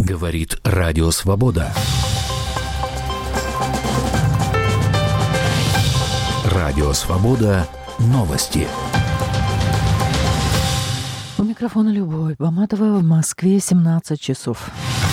Говорит Радио Свобода. Радио Свобода. Новости. У микрофона Любовь Баматова. В Москве 17 часов.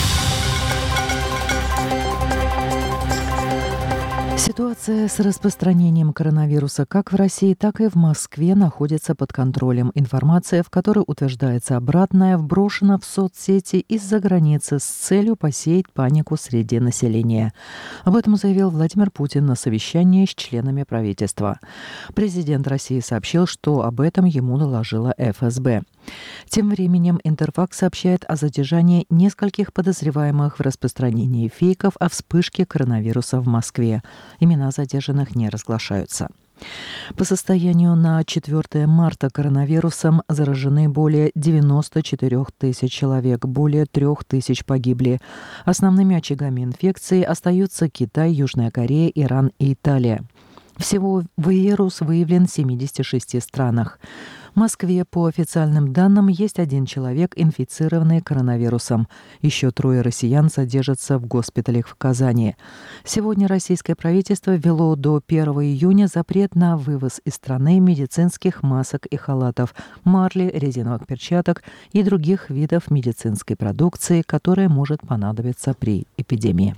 Ситуация с распространением коронавируса как в России, так и в Москве находится под контролем. Информация, в которой утверждается обратное, вброшена в соцсети из-за границы с целью посеять панику среди населения. Об этом заявил Владимир Путин на совещании с членами правительства. Президент России сообщил, что об этом ему доложила ФСБ. Тем временем Интерфакс сообщает о задержании нескольких подозреваемых в распространении фейков о вспышке коронавируса в Москве. Имена задержанных не разглашаются. По состоянию на 4 марта коронавирусом заражены более 94 тысяч человек, более 3 тысяч погибли. Основными очагами инфекции остаются Китай, Южная Корея, Иран и Италия. Всего вирус выявлен в 76 странах. В Москве, по официальным данным, есть 1 человек, инфицированный коронавирусом. Еще 3 россиян содержатся в госпиталях в Казани. Сегодня российское правительство ввело до 1 июня запрет на вывоз из страны медицинских масок и халатов, марли, резиновых перчаток и других видов медицинской продукции, которая может понадобиться при эпидемии.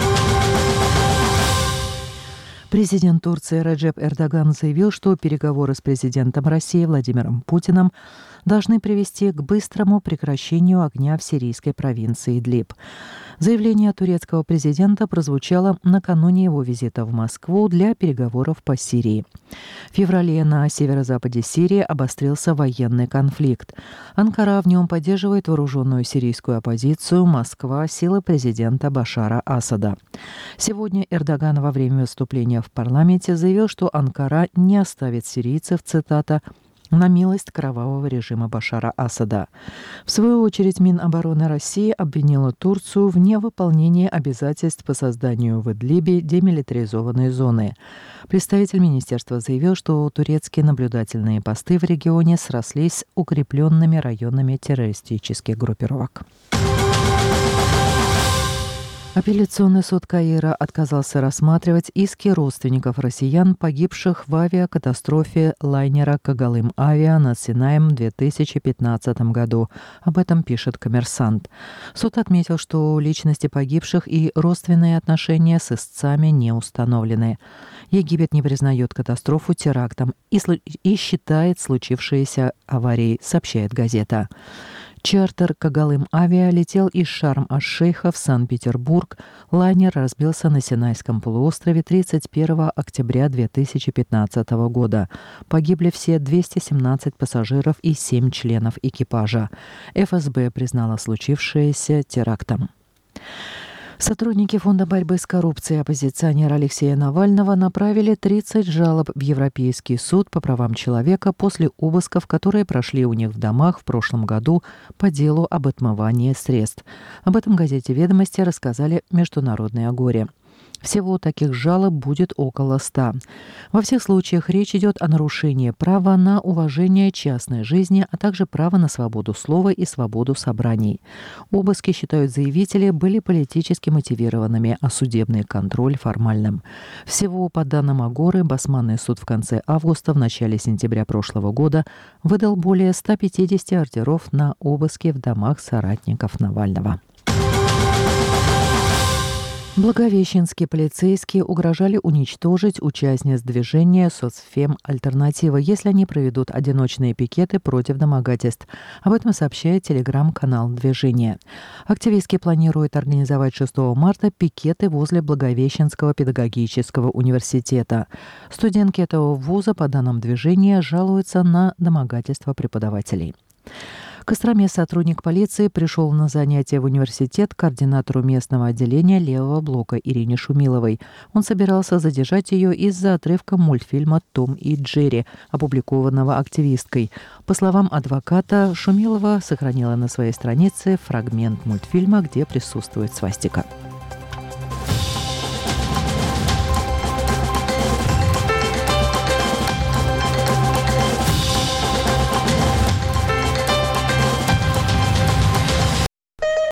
Президент Турции Реджеп Эрдоган заявил, что переговоры с президентом России Владимиром Путиным должны привести к быстрому прекращению огня в сирийской провинции Идлиб. Заявление турецкого президента прозвучало накануне его визита в Москву для переговоров по Сирии. В феврале на северо-западе Сирии обострился военный конфликт. Анкара в нем поддерживает вооруженную сирийскую оппозицию, Москва – силы президента Башара Асада. Сегодня Эрдоган во время выступления в парламенте заявил, что Анкара не оставит сирийцев, цитата, «на милость кровавого режима Башара Асада». В свою очередь Минобороны России обвинила Турцию в невыполнении обязательств по созданию в Идлибе демилитаризованной зоны. Представитель министерства заявил, что турецкие наблюдательные посты в регионе срослись с укрепленными районами террористических группировок. Апелляционный суд Каира отказался рассматривать иски родственников россиян, погибших в авиакатастрофе лайнера «Когалым Авиа» над Синаем в 2015 году. Об этом пишет «Коммерсант». Суд отметил, что личности погибших и родственные отношения с истцами не установлены. Египет не признает катастрофу терактом и считает случившееся аварией, сообщает газета. Чартер «Когалым Авиа» летел из Шарм-аш-Шейха в Санкт-Петербург. Лайнер разбился на Синайском полуострове 31 октября 2015 года. Погибли все 217 пассажиров и 7 членов экипажа. ФСБ признала случившееся терактом. Сотрудники Фонда борьбы с коррупцией оппозиционера Алексея Навального направили 30 жалоб в Европейский суд по правам человека после обысков, которые прошли у них в домах в прошлом году по делу об отмывании средств. Об этом газете «Ведомости» рассказали «Международные о горе». Всего таких жалоб будет около 100. Во всех случаях речь идет о нарушении права на уважение частной жизни, а также права на свободу слова и свободу собраний. Обыски, считают заявители, были политически мотивированными, а судебный контроль – формальным. Всего, по данным Агоры, Басманный суд в конце августа, в начале сентября прошлого года выдал более 150 ордеров на обыски в домах соратников Навального. Благовещенские полицейские угрожали уничтожить участниц движения «Соцфем Альтернатива», если они проведут одиночные пикеты против домогательств. Об этом сообщает телеграм-канал движения. Активистки планируют организовать 6 марта пикеты возле Благовещенского педагогического университета. Студентки этого вуза, по данным движения, жалуются на домогательства преподавателей. В Костроме сотрудник полиции пришел на занятие в университет к координатору местного отделения левого блока Ирине Шумиловой. Он собирался задержать ее из-за отрывка мультфильма «Том и Джерри», опубликованного активисткой. По словам адвоката, Шумилова сохранила на своей странице фрагмент мультфильма, где присутствует свастика.